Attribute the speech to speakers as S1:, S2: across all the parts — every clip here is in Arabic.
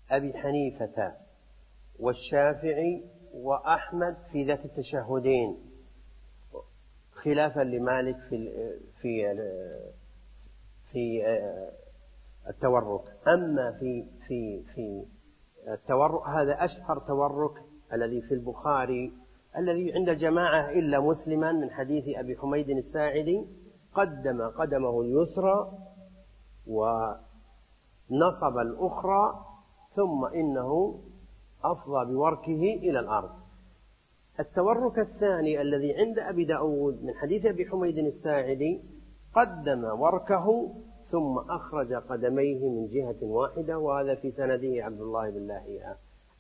S1: أبي حنيفة والشافعي وأحمد في ذات التشهدين، خلافا لمالك في التورك. أما في التورك هذا أشهر تورك الذي في البخاري الذي عند جماعة إلا مسلما من حديث أبي حميد الساعدي: قدم قدمه اليسرى ونصب الأخرى ثم إنه أفضى بوركه إلى الأرض. التورك الثاني الذي عند أبي داود من حديث أبي حميد الساعدي: قدم وركه ثم أخرج قدميه من جهة واحدة، وهذا في سنده عبد الله بن لاهيعة.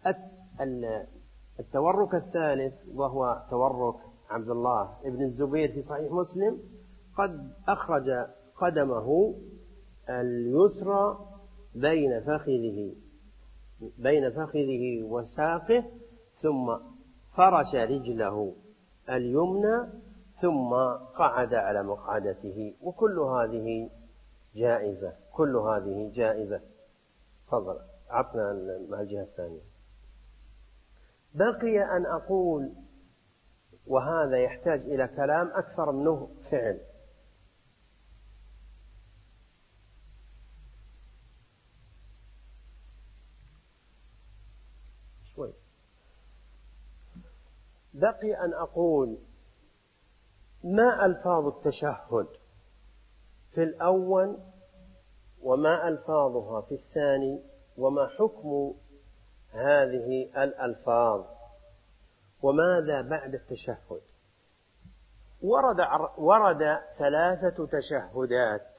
S1: التورك الثالث وهو تورك عبد الله بن الزبير في صحيح مسلم: قد أخرج قدمه اليسرى بين فخذه وساقه، ثم فرش رجله اليمنى ثم قعد على مقعدته. وكل هذه جائزة. تفضل، عطنا مع الجهة الثانية. بقي أن أقول، وهذا يحتاج إلى كلام أكثر منه فعل، بقي أن أقول ما ألفاظ التشهد في الأول وما ألفاظها في الثاني، وما حكم هذه الألفاظ، وماذا بعد التشهد. ورد 3 تشهدات: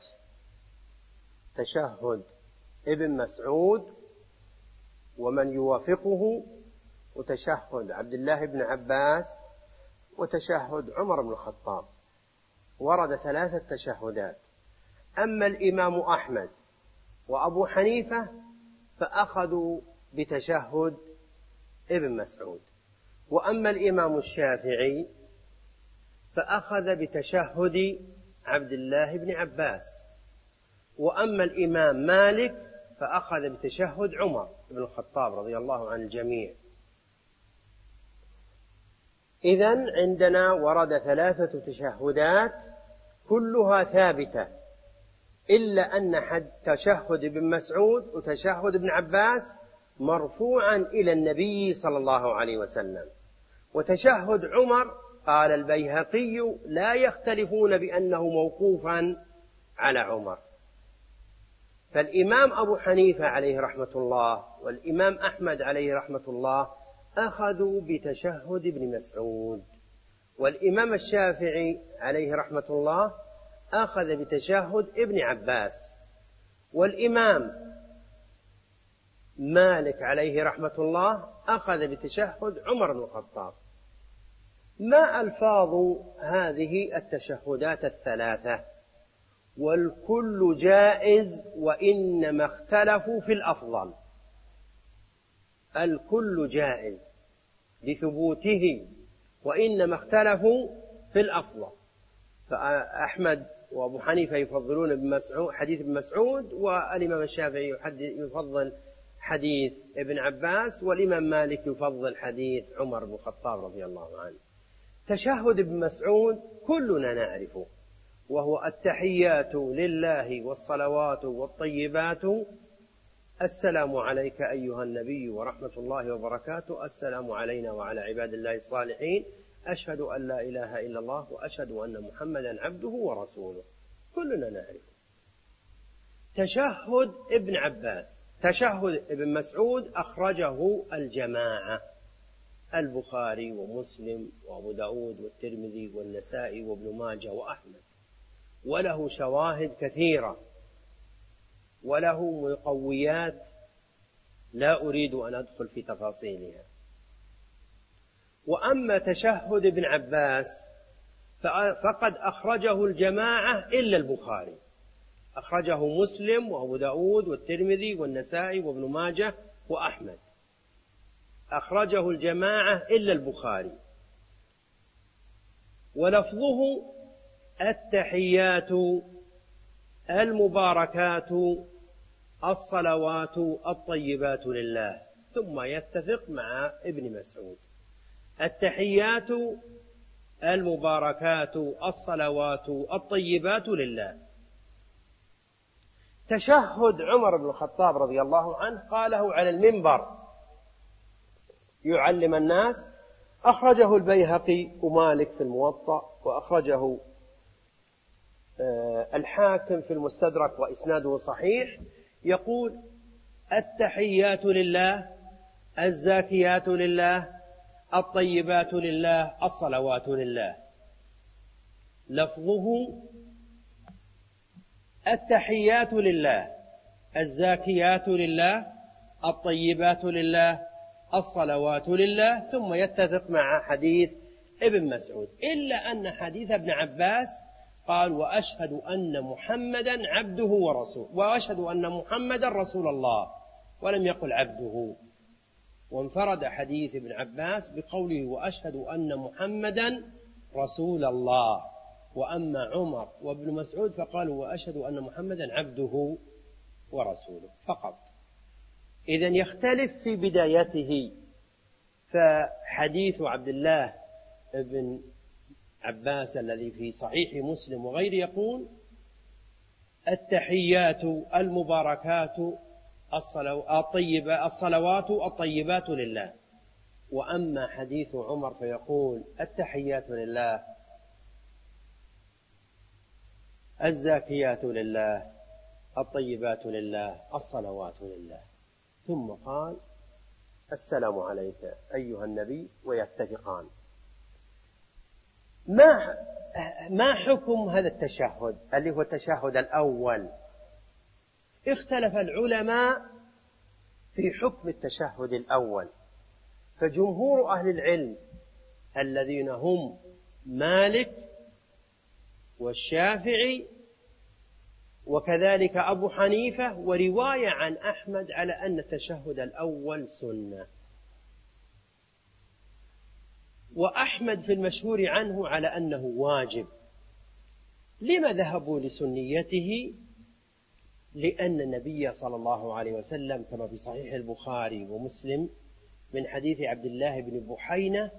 S1: تشهد ابن مسعود ومن يوافقه، وتشهد عبد الله بن عباس، وتشهد عمر بن الخطاب. ورد 3 تشهدات. أما الإمام أحمد وأبو حنيفة فأخذوا بتشهد ابن مسعود، وأما الإمام الشافعي فأخذ بتشهد عبد الله بن عباس، وأما الإمام مالك فأخذ بتشهد عمر بن الخطاب رضي الله عن الجميع. إذن عندنا ورد 3 تشهدات كلها ثابتة، إلا أن تشهد ابن مسعود وتشهد ابن عباس مرفوعا إلى النبي صلى الله عليه وسلم، وتشهد عمر قال البيهقي لا يختلفون بأنه موقوفا على عمر. فالإمام أبو حنيفة عليه رحمة الله والإمام أحمد عليه رحمة الله أخذوا بتشهد ابن مسعود، والإمام الشافعي عليه رحمة الله أخذ بتشهد ابن عباس، والإمام مالك عليه رحمة الله أخذ بتشهد عمر بن الخطاب. ما ألفاظ هذه التشهدات 3؟ والكل جائز، وإنما اختلفوا في الأفضل. الكل جائز لثبوته، وإنما اختلفوا في الأفضل. فأحمد وأبو حنيفة يفضلون حديث ابن مسعود، والإمام الشافعي يفضل حديث ابن عباس، والإمام مالك يفضل حديث عمر بن الخطاب رضي الله عنه. تشهد ابن مسعود كلنا نعرفه، وهو التحيات لله والصلوات والطيبات، السلام عليك أيها النبي ورحمة الله وبركاته، السلام علينا وعلى عباد الله الصالحين، أشهد أن لا إله إلا الله وأشهد أن محمدا عبده ورسوله. كلنا نعرفه. تشهد ابن مسعود أخرجه الجماعة: البخاري ومسلم وأبو داود والترمذي والنسائي وابن ماجه وأحمد، وله شواهد كثيرة وله مقويات لا أريد أن أدخل في تفاصيلها. وأما تشهد ابن عباس فقد أخرجه الجماعة إلا البخاري، أخرجه مسلم وأبو داود والترمذي والنسائي وابن ماجه وأحمد، أخرجه الجماعة إلا البخاري. ولفظه التحيات المباركات الصلوات الطيبات لله، ثم يتفق مع ابن مسعود: التحيات المباركات الصلوات الطيبات لله. تشهد عمر بن الخطاب رضي الله عنه قاله على المنبر يعلم الناس، أخرجه البيهقي ومالك في الموطأ، وأخرجه الحاكم في المستدرك وإسناده صحيح. يقول: التحيات لله، الزاكيات لله، الطيبات لله، الصلوات لله. لفظه: التحيات لله، الزاكيات لله، الطيبات لله، الصلوات لله، ثم يتفق مع حديث ابن مسعود، إلا أن حديث ابن عباس قال: وأشهد أن محمدا عبده ورسوله، وأشهد أن محمدا رسول الله، ولم يقل عبده. وانفرد حديث ابن عباس بقوله: وأشهد أن محمدا رسول الله. وأما عمر وابن مسعود فقالوا: وأشهد أن محمدا عبده ورسوله فقط. إذن يختلف في بدايته. فحديث عبد الله بن عباس الذي في صحيح مسلم وغيره يقول: التحيات المباركات الصلوات الطيبات لله. وأما حديث عمر فيقول: التحيات لله، الزاكيات لله، الطيبات لله، الصلوات لله. ثم قال: السلام عليك أيها النبي، ويتفقان. ما حكم هذا التشهد اللي هو التشهد الأول؟ اختلف العلماء في حكم التشهد الأول، فجمهور أهل العلم الذين هم مالك والشافعي وكذلك أبو حنيفة ورواية عن أحمد على أن التشهد الأول سنة، وأحمد في المشهور عنه على أنه واجب. لما ذهبوا لسنيته؟ لأن النبي صلى الله عليه وسلم كما في صحيح البخاري ومسلم من حديث عبد الله بن بحينة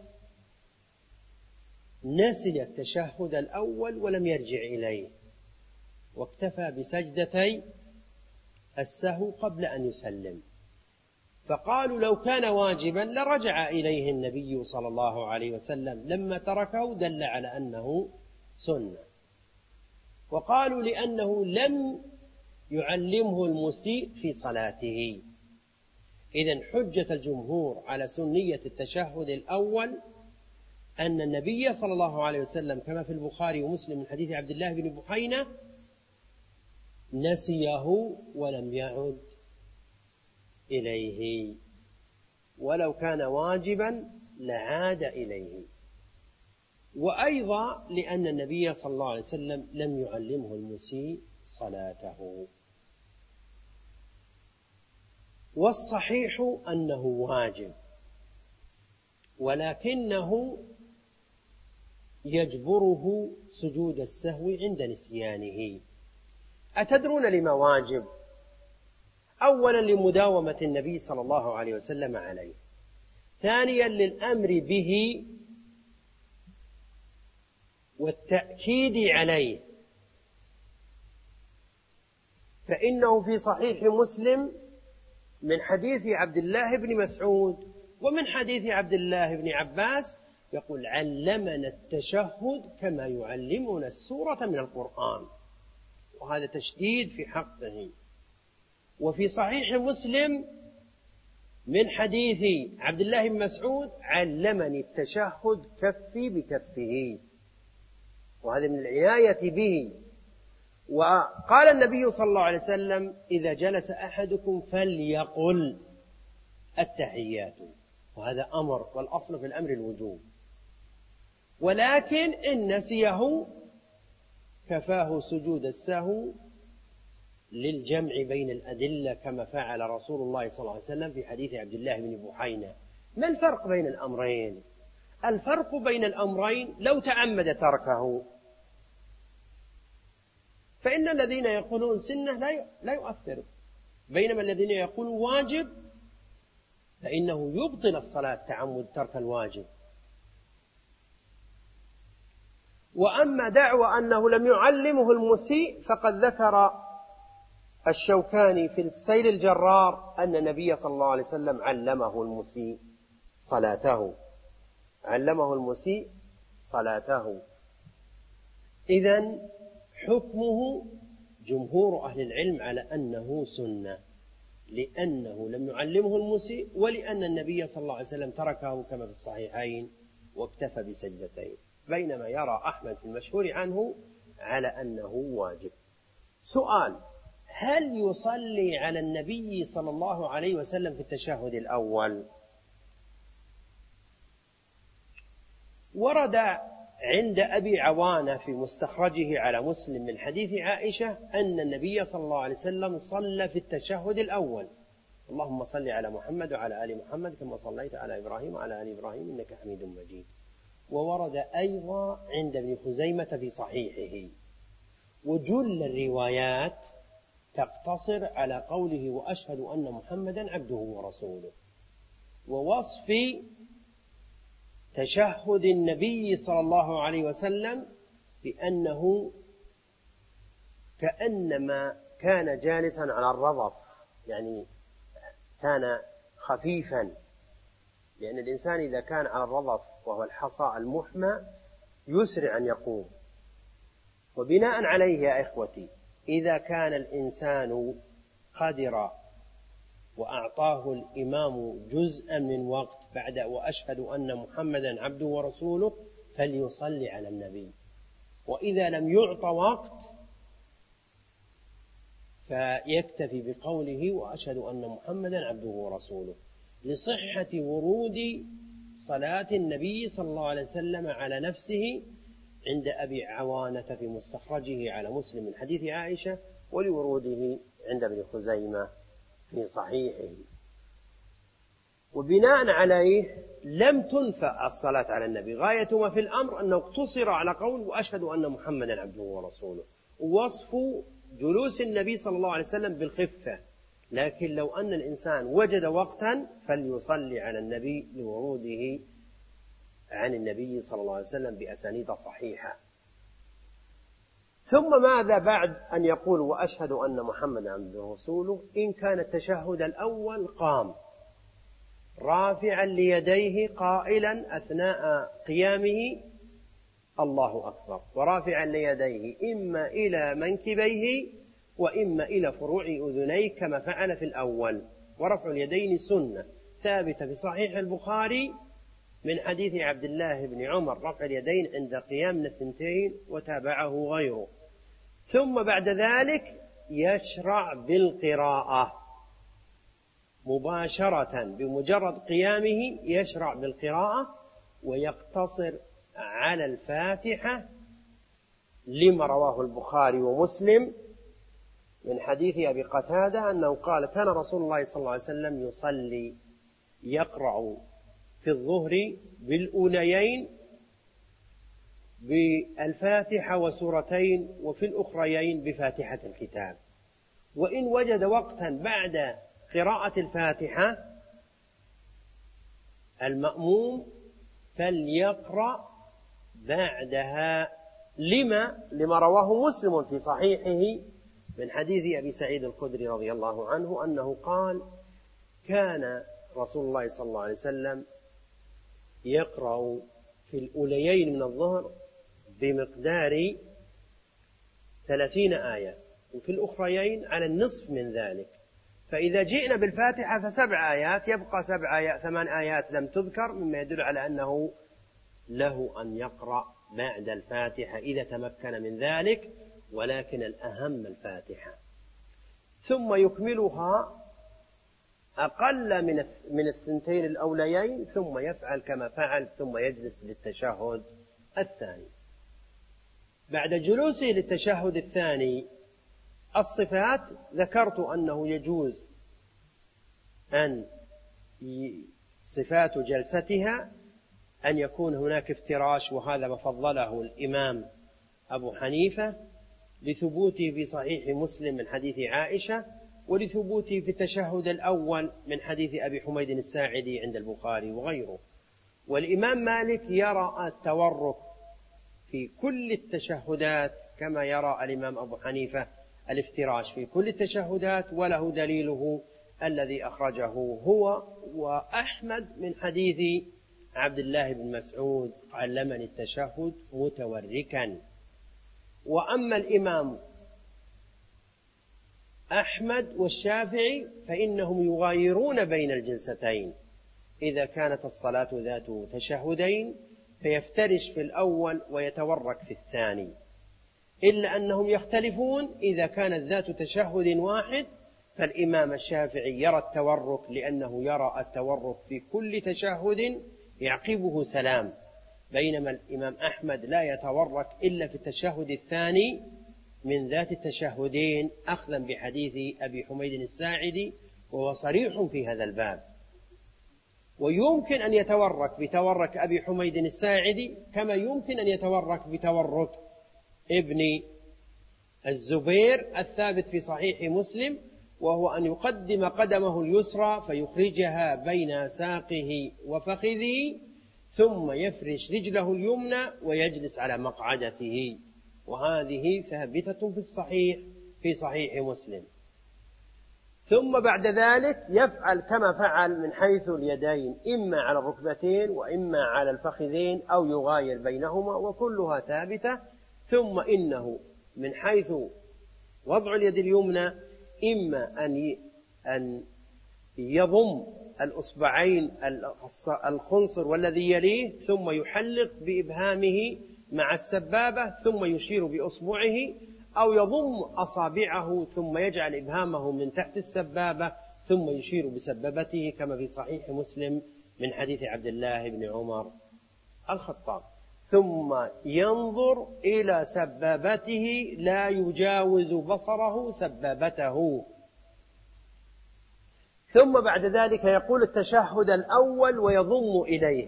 S1: نسي التشهد الأول ولم يرجع إليه، واكتفى بسجدتي السهو قبل أن يسلم. فقالوا: لو كان واجبا لرجع إليه النبي صلى الله عليه وسلم، لما تركه دل على أنه سنة. وقالوا: لأنه لم يعلمه المسيء في صلاته. إذن حجة الجمهور على سنية التشهد الأول أن النبي صلى الله عليه وسلم كما في البخاري ومسلم من حديث عبد الله بن بحينة نسيه ولم يعد إليه، ولو كان واجبا لعاد إليه. وأيضا لأن النبي صلى الله عليه وسلم لم يعلمه المسيء صلاته. والصحيح أنه واجب، ولكنه يجبره سجود السهو عند نسيانه. أتدرون لما واجب؟ أولا لمداومة النبي صلى الله عليه وسلم عليه، ثانيا للأمر به والتأكيد عليه، فإنه في صحيح مسلم من حديث عبد الله بن مسعود ومن حديث عبد الله بن عباس يقول: علمنا التشهد كما يعلمنا السورة من القرآن، وهذا تشديد في حقه. وفي صحيح مسلم من حديث عبد الله بن مسعود: علمني التشهد كفي بكفه، وهذا من العناية به. وقال النبي صلى الله عليه وسلم: إذا جلس أحدكم فليقل التحيات، وهذا أمر، والأصل في الأمر الوجوب. ولكن إن نسيه كفاه سجود السهو للجمع بين الأدلة كما فعل رسول الله صلى الله عليه وسلم في حديث عبد الله بن بحينة. ما الفرق بين الأمرين؟ الفرق بين الأمرين لو تعمد تركه، فإن الذين يقولون سنة لا يؤثر، بينما الذين يقولون واجب فإنه يبطل الصلاة تعمد ترك الواجب. وأما دعوى أنه لم يعلمه المسيء فقد ذكر الشوكاني في السيل الجرار أن النبي صلى الله عليه وسلم علمه المسيء صلاته، علمه المسيء صلاته. إذن حكمه جمهور أهل العلم على أنه سنة، لأنه لم يعلمه المسيء، ولأن النبي صلى الله عليه وسلم تركه كما في الصحيحين واكتفى بسجدتين، بينما يرى أحمد في المشهور عنه على أنه واجب. سؤال: هل يصلي على النبي صلى الله عليه وسلم في التشهد الأول؟ ورد عند أبي عوانة في مستخرجه على مسلم من حديث عائشة أن النبي صلى الله عليه وسلم صلى في التشهد الأول: اللهم صل على محمد وعلى آل محمد كما صليت على إبراهيم وعلى آل إبراهيم إنك حميد مجيد. وورد أيضا عند ابن خزيمة في صحيحه. وجل الروايات تقتصر على قوله: وأشهد أن محمدا عبده ورسوله، ووصف تشهد النبي صلى الله عليه وسلم بأنه كأنما كان جالسا على الرضف، يعني كان خفيفا، لأن الإنسان إذا كان على الرضف وهو الحصى المحمى يسرع أن يقوم. وبناء عليه يا إخوتي، إذا كان الإنسان قدر وأعطاه الإمام جزءا من وقت بعد وأشهد أن محمدا عبده ورسوله فليصلي على النبي، وإذا لم يعط وقت فيكتفي بقوله وأشهد أن محمدا عبده ورسوله، لصحة ورود صلاة النبي صلى الله عليه وسلم على نفسه عند أبي عوانة في مستخرجه على مسلم من حديث عائشة، ولوروده عند ابن خزيمة في صحيحه. وبناء عليه لم تنفى الصلاة على النبي، غاية ما في الأمر أنه اقتصر على قول وأشهد أن محمدا عبده ورسوله، ووصف جلوس النبي صلى الله عليه وسلم بالخفة. لكن لو أن الإنسان وجد وقتا فليصلي على النبي لوروده عن النبي صلى الله عليه وسلم بأسانيد صحيحة. ثم ماذا بعد أن يقول وأشهد أن محمدا عبده ورسوله؟ إن كان التشهد الأول قام رافعا ليديه قائلا أثناء قيامه الله أكبر، ورافعا ليديه إما إلى منكبيه وإما إلى فروع أذنيه كما فعل في الأول. ورفع اليدين سنة ثابتة في صحيح البخاري من حديث عبد الله بن عمر رفع اليدين عند قيام من الثنتين وتابعه غيره. ثم بعد ذلك يشرع بالقراءة مباشرة، بمجرد قيامه يشرع بالقراءة ويقتصر على الفاتحة، لما رواه البخاري ومسلم من حديث أبي قتادة أنه قال كان رسول الله صلى الله عليه وسلم يصلي يقرأ في الظهر بالأوليين بالفاتحة وسورتين، وفي الأخريين بفاتحة الكتاب. وإن وجد وقتا بعد قراءة الفاتحة المأموم فليقرأ بعدها، لما رواه مسلم في صحيحه من حديث أبي سعيد الخدري رضي الله عنه أنه قال كان رسول الله صلى الله عليه وسلم يقرأ في الأوليين من الظهر بمقدار 30 آية، وفي الأخريين على النصف من ذلك. فإذا جئنا بالفاتحة ف7 آيات، يبقى 8 آيات لم تذكر، مما يدل على أنه له أن يقرأ بعد الفاتحة إذا تمكن من ذلك، ولكن الأهم الفاتحة. ثم يكملها أقل من الثنتين الأوليين، ثم يفعل كما فعل، ثم يجلس للتشهد الثاني. بعد جلوسه للتشهد الثاني الصفات ذكرت أنه يجوز أن صفات جلستها أن يكون هناك افتراش، وهذا ما فضله الإمام أبو حنيفة لثبوته في صحيح مسلم من حديث عائشة ولثبوته في التشهد الأول من حديث أبي حميد الساعدي عند البخاري وغيره. والإمام مالك يرى التورك في كل التشهدات كما يرى الإمام أبو حنيفة الافتراش في كل التشهدات، وله دليله الذي أخرجه هو وأحمد من حديث عبد الله بن مسعود علمني التشهد متوركا. وأما الإمام أحمد والشافعي فإنهم يغايرون بين الجلستين، إذا كانت الصلاة ذات تشهدين فيفترش في الأول ويتورك في الثاني، إلا أنهم يختلفون إذا كانت ذات تشهد واحد فالإمام الشافعي يرى التورك لأنه يرى التورك في كل تشهد يعقبه سلام، بينما الإمام أحمد لا يتورك إلا في التشهد الثاني من ذات التشهدين، أخذا بحديث أبي حميد الساعدي وهو صريح في هذا الباب. ويمكن أن يتورك بتورك أبي حميد الساعدي كما يمكن أن يتورك بتورك ابن الزبير الثابت في صحيح مسلم، وهو أن يقدم قدمه اليسرى فيخرجها بين ساقه وفخذه ثم يفرش رجله اليمنى ويجلس على مقعدته، وهذه ثابتة في صحيح مسلم. ثم بعد ذلك يفعل كما فعل من حيث اليدين، إما على الركبتين وإما على الفخذين أو يغاير بينهما، وكلها ثابتة. ثم إنه من حيث وضع اليد اليمنى إما أن يضم الأصبعين الخنصر والذي يليه ثم يحلق بإبهامه مع السبابة ثم يشير بأصبعه، أو يضم أصابعه ثم يجعل إبهامه من تحت السبابة ثم يشير بسبابته كما في صحيح مسلم من حديث عبد الله بن عمر الخطاب، ثم ينظر إلى سبابته لا يجاوز بصره سبابته. ثم بعد ذلك يقول التشهد الأول ويضم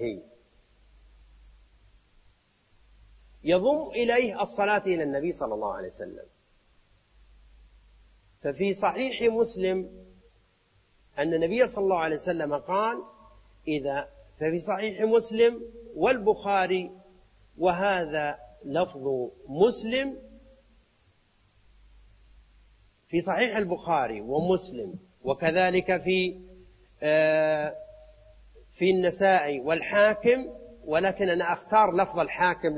S1: إليه الصلاة إلى النبي صلى الله عليه وسلم. ففي صحيح مسلم أن النبي صلى الله عليه وسلم قال ففي صحيح مسلم والبخاري، وهذا لفظ مسلم في صحيح البخاري ومسلم، وكذلك في النسائي والحاكم، ولكن أنا أختار لفظ الحاكم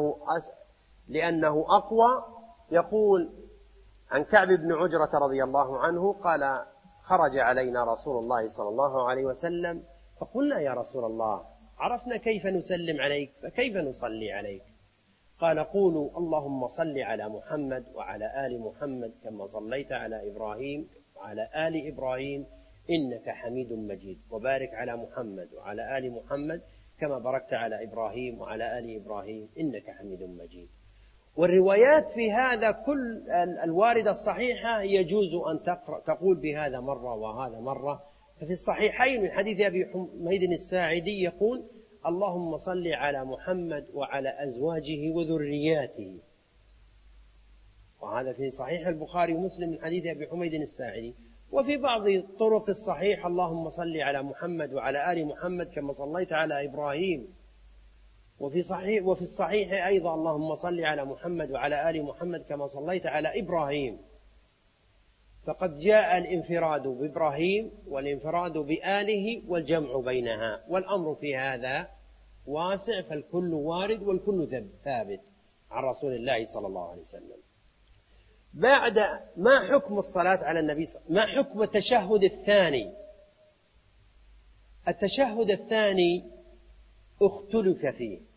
S1: لأنه أقوى. يقول عن كعب بن عجرة رضي الله عنه قال: خرج علينا رسول الله صلى الله عليه وسلم فقلنا: يا رسول الله، عرفنا كيف نسلم عليك فكيف نصلي عليك؟ قال: قولوا اللهم صل على محمد وعلى آل محمد كما صليت على إبراهيم وعلى آل إبراهيم إنك حميد مجيد، وبارك على محمد وعلى آل محمد كما باركت على إبراهيم وعلى آل إبراهيم إنك حميد مجيد. والروايات في هذا كل الواردة الصحيحة يجوز أن تقول بهذا مرة وهذا مرة. ففي الصحيحين من حديث أبي حميد الساعدي يقول: اللهم صل على محمد وعلى أزواجه وذرياته، وهذا في صحيح البخاري ومسلم من حديث أبي حميد الساعدي. وفي بعض طرق الصحيح: اللهم صل على محمد وعلى آل محمد كما صليت على إبراهيم. وفي الصحيح أيضا: اللهم صل على محمد وعلى آل محمد كما صليت على إبراهيم. فقد جاء الانفراد بإبراهيم والانفراد بآله والجمع بينها، والأمر في هذا واسع، فالكل وارد والكل ثابت عن رسول الله صلى الله عليه وسلم. بعد ما حكم الصلاة على النبي ما حكم التشهد الثاني؟ التشهد الثاني اختلف فيه،